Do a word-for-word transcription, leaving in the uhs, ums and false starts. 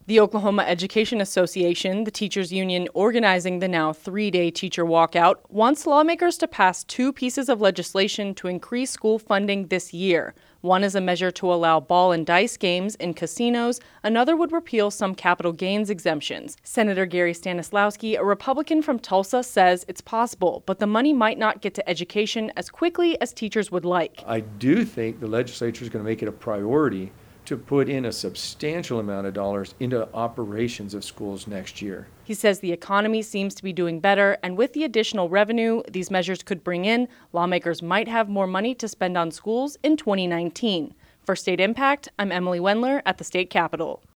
The Oklahoma Education Association, the teachers union organizing the now three-day teacher walkout, wants lawmakers to pass two pieces of legislation to increase school funding this year. One is a measure to allow ball and dice games in casinos. Another would repeal some capital gains exemptions. Senator Gary Stanislawski, a Republican from Tulsa, says it's possible, but the money might not get to education as quickly as teachers would like. I do think the legislature is going to make it a priority to put in a substantial amount of dollars into operations of schools next year. He says the economy seems to be doing better, and with the additional revenue these measures could bring in, lawmakers might have more money to spend on schools in twenty nineteen. For State Impact, I'm Emily Wendler at the State Capitol.